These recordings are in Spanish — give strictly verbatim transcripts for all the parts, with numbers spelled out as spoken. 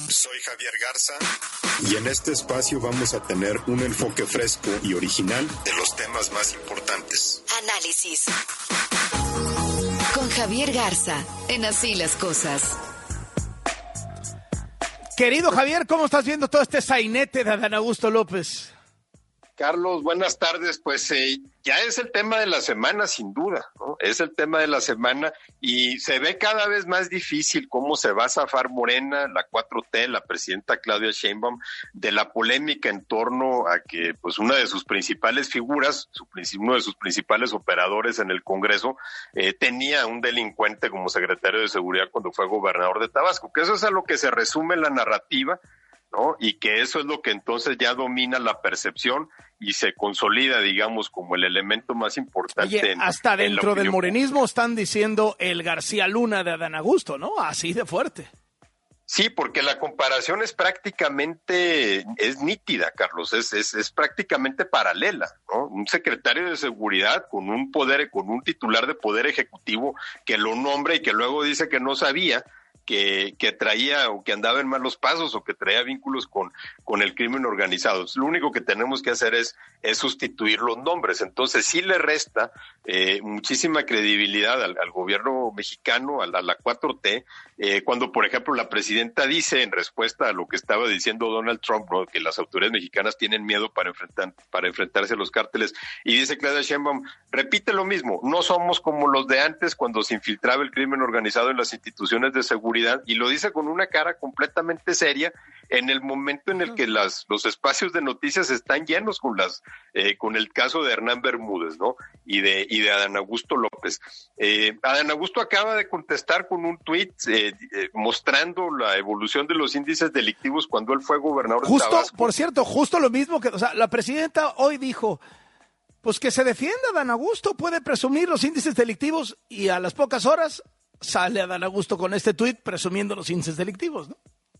Soy Javier Garza y en este espacio vamos a tener un enfoque fresco y original de los temas más importantes. Análisis con Javier Garza en Así las Cosas. Querido Javier, ¿cómo estás viendo todo este sainete de Adán Augusto López? Carlos, buenas tardes. Pues eh, ya es el tema de la semana, sin duda, ¿no? Es el tema de la semana y se ve cada vez más difícil cómo se va a zafar Morena, la cuatro T, la presidenta Claudia Sheinbaum, de la polémica en torno a que pues una de sus principales figuras, su, uno de sus principales operadores en el Congreso, eh, tenía un delincuente como secretario de Seguridad cuando fue gobernador de Tabasco, que eso es a lo que se resume la narrativa, ¿no? Y que eso es lo que entonces ya domina la percepción y se consolida, digamos, como el elemento más importante. Oye, en, hasta en dentro del morenismo están diciendo el García Luna de Adán Augusto, ¿no? Así de fuerte. Sí, porque la comparación es prácticamente, es nítida, Carlos, es, es, es prácticamente paralela, ¿no? Un secretario de Seguridad con un poder, con un titular de poder ejecutivo que lo nombra y que luego dice que no sabía, que, que traía o que andaba en malos pasos o que traía vínculos con, con el crimen organizado. Lo único que tenemos que hacer es, es sustituir los nombres. Entonces sí le resta eh, muchísima credibilidad al, al gobierno mexicano, a la, a la cuatro T, eh, cuando por ejemplo la presidenta dice en respuesta a lo que estaba diciendo Donald Trump, ¿no?, que las autoridades mexicanas tienen miedo para enfrentar, para enfrentarse a los cárteles, y dice Claudia Sheinbaum, repite lo mismo, no somos como los de antes cuando se infiltraba el crimen organizado en las instituciones de seguridad, y lo dice con una cara completamente seria en el momento en el que las los espacios de noticias están llenos con las eh, con el caso de Hernán Bermúdez, ¿no? Y de y de Adán Augusto López. Eh, Adán Augusto acaba de contestar con un tuit eh, eh, mostrando la evolución de los índices delictivos cuando él fue gobernador de Justo, Tabasco. por cierto, justo lo mismo que, o sea, la presidenta hoy dijo, pues que se defienda Adán Augusto, puede presumir los índices delictivos, y a las pocas horas sale Adán Augusto con este tuit presumiendo los índices delictivos, ¿no?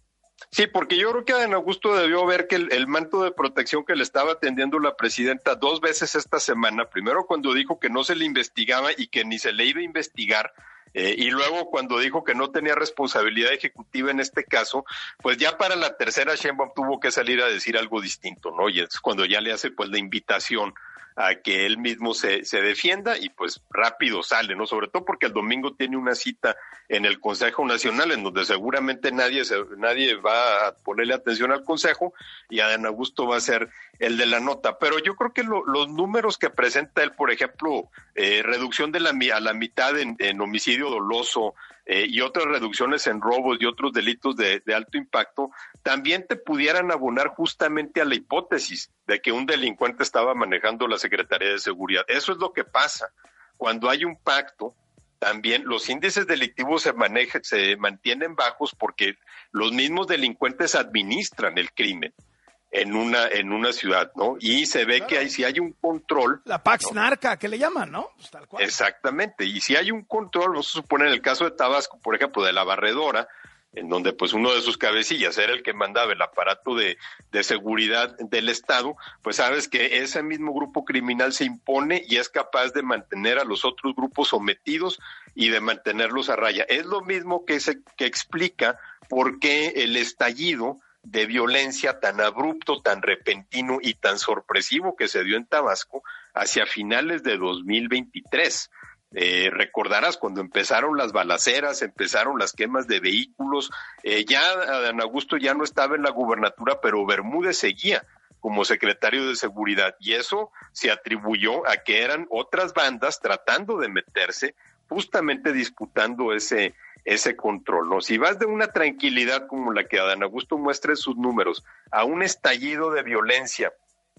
Sí, porque yo creo que Adán Augusto debió ver que el, el manto de protección que le estaba atendiendo la presidenta dos veces esta semana, primero cuando dijo que no se le investigaba y que ni se le iba a investigar, eh, y luego cuando dijo que no tenía responsabilidad ejecutiva en este caso, pues ya para la tercera Sheinbaum tuvo que salir a decir algo distinto, ¿no? Y es cuando ya le hace pues la invitación a que él mismo se, se defienda y pues rápido sale, ¿no? Sobre todo porque el domingo tiene una cita en el Consejo Nacional en donde seguramente nadie se, nadie va a ponerle atención al Consejo y Adán Augusto va a ser el de la nota. Pero yo creo que lo, los números que presenta él, por ejemplo, eh, reducción de la a la mitad en, en homicidio doloso, Eh, y otras reducciones en robos y otros delitos de, de alto impacto, también te pudieran abonar justamente a la hipótesis de que un delincuente estaba manejando la Secretaría de Seguridad. Eso es lo que pasa. Cuando hay un pacto, también los índices delictivos se manejan, se mantienen bajos porque los mismos delincuentes administran el crimen en una en una ciudad, ¿no? Y se ve claro que hay, si hay un control... La Pax ¿no? Narca, que le llaman, ¿no? Pues tal cual. Exactamente, y si hay un control, no se supone en el caso de Tabasco, por ejemplo, de la Barredora, en donde pues uno de sus cabecillas era el que mandaba el aparato de, de seguridad del Estado, pues sabes que ese mismo grupo criminal se impone y es capaz de mantener a los otros grupos sometidos y de mantenerlos a raya. Es lo mismo que, se, que explica por qué el estallido de violencia tan abrupto, tan repentino y tan sorpresivo que se dio en Tabasco hacia finales de dos mil veintitrés. Eh, recordarás cuando empezaron las balaceras, empezaron las quemas de vehículos, eh, ya Adán Augusto ya no estaba en la gubernatura, pero Bermúdez seguía como secretario de Seguridad y eso se atribuyó a que eran otras bandas tratando de meterse, justamente disputando ese ese control, ¿no? Si vas de una tranquilidad como la que Adán Augusto muestra en sus números a un estallido de violencia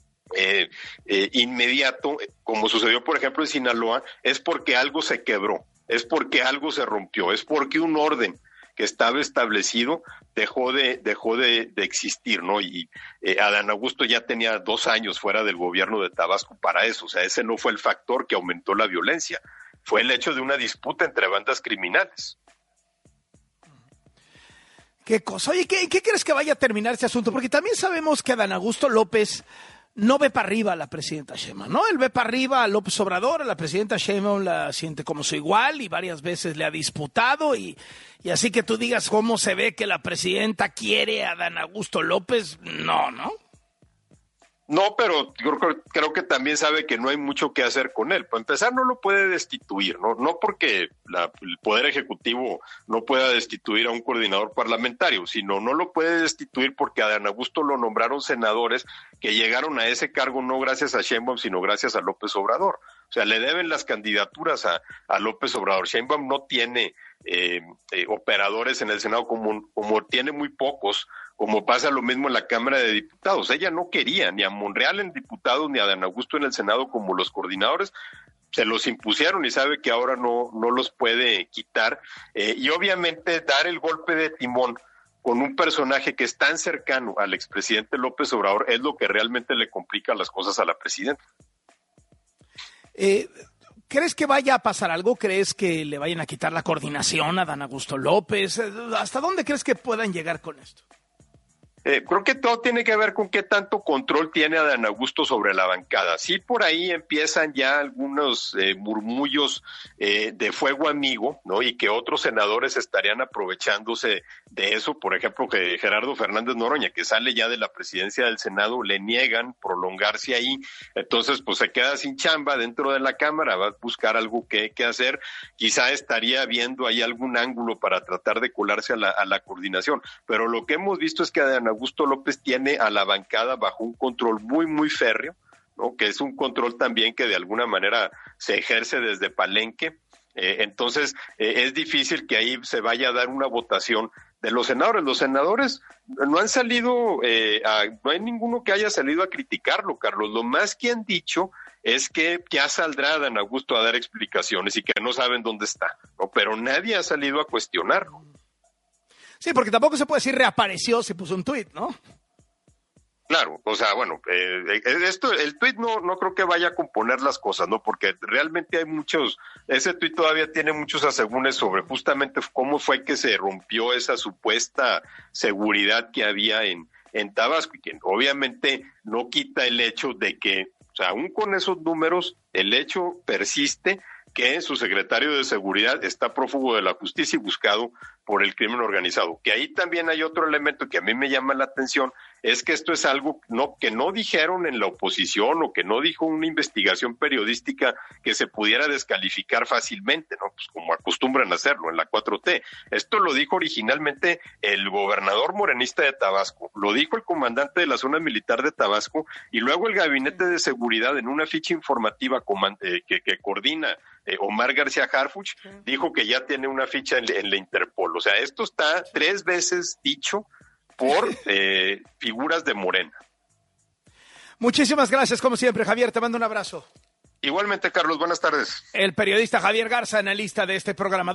eh, eh, inmediato, como sucedió por ejemplo en Sinaloa, es porque algo se quebró, es porque algo se rompió, es porque un orden que estaba establecido dejó de dejó de, de existir, ¿no? Y eh, Adán Augusto ya tenía dos años fuera del gobierno de Tabasco para eso, o sea, ese no fue el factor que aumentó la violencia, fue el hecho de una disputa entre bandas criminales. ¿Qué cosa? Oye, ¿qué, ¿qué crees que vaya a terminar ese asunto? Porque también sabemos que Adán Augusto López no ve para arriba a la presidenta Sheinbaum, ¿no? Él ve para arriba a López Obrador, a la presidenta Sheinbaum la siente como su igual y varias veces le ha disputado y, y así que tú digas cómo se ve que la presidenta quiere a Dan Augusto López, no, ¿no? No, pero yo creo, creo que también sabe que no hay mucho que hacer con él. Para empezar, no lo puede destituir, no, no porque la, el Poder Ejecutivo no pueda destituir a un coordinador parlamentario, sino no lo puede destituir porque a Dan Augusto lo nombraron senadores que llegaron a ese cargo no gracias a Sheinbaum, sino gracias a López Obrador. O sea, le deben las candidaturas a, a López Obrador. Sheinbaum no tiene eh, eh, operadores en el Senado como, como tiene muy pocos, como pasa lo mismo en la Cámara de Diputados. Ella no quería ni a Monreal en diputados ni a Dan Augusto en el Senado como los coordinadores. Se los impusieron y sabe que ahora no, no los puede quitar. Eh, y obviamente dar el golpe de timón con un personaje que es tan cercano al expresidente López Obrador es lo que realmente le complica las cosas a la presidenta. Eh, ¿Crees que vaya a pasar algo? ¿Crees que le vayan a quitar la coordinación a Dan Augusto López? ¿Hasta dónde crees que puedan llegar con esto? Eh, creo que todo tiene que ver con qué tanto control tiene a Dan Augusto sobre la bancada. Sí, por ahí empiezan ya algunos eh, murmullos eh, de fuego amigo, ¿no? Y que otros senadores estarían aprovechándose de eso. Por ejemplo, que Gerardo Fernández Noroña, que sale ya de la presidencia del Senado, le niegan prolongarse ahí. Entonces, pues se queda sin chamba dentro de la Cámara, va a buscar algo que, que hacer. Quizá estaría viendo ahí algún ángulo para tratar de colarse a la, a la coordinación. Pero lo que hemos visto es que a Dan Augusto López tiene a la bancada bajo un control muy, muy férreo, ¿no? Que es un control también que de alguna manera se ejerce desde Palenque. Eh, entonces, eh, es difícil que ahí se vaya a dar una votación de los senadores. Los senadores no han salido, eh, a, no hay ninguno que haya salido a criticarlo, Carlos. Lo más que han dicho es que ya saldrá Dan Augusto a dar explicaciones y que no saben dónde está, ¿no? Pero nadie ha salido a cuestionarlo. Sí, porque tampoco se puede decir reapareció, se puso un tuit, ¿no? Claro, o sea, bueno, eh, esto, el tuit no, no creo que vaya a componer las cosas, ¿no? Porque realmente hay muchos, ese tuit todavía tiene muchos asegúnes sobre justamente cómo fue que se rompió esa supuesta seguridad que había en, en Tabasco, y que obviamente no quita el hecho de que, o sea, aún con esos números, el hecho persiste que su secretario de Seguridad está prófugo de la justicia y buscado por el crimen organizado. Que ahí también hay otro elemento que a mí me llama la atención, es que esto es algo no, que no dijeron en la oposición o que no dijo una investigación periodística que se pudiera descalificar fácilmente, ¿no? Pues como acostumbran a hacerlo en la cuatro T. Esto lo dijo originalmente el gobernador morenista de Tabasco, lo dijo el comandante de la zona militar de Tabasco y luego el gabinete de seguridad en una ficha informativa que, que coordina eh, Omar García Harfuch, dijo que ya tiene una ficha en, en la Interpol. O sea, esto está tres veces dicho por eh, figuras de Morena. Muchísimas gracias, como siempre, Javier. Te mando un abrazo. Igualmente, Carlos. Buenas tardes. El periodista Javier Garza, analista de este programa.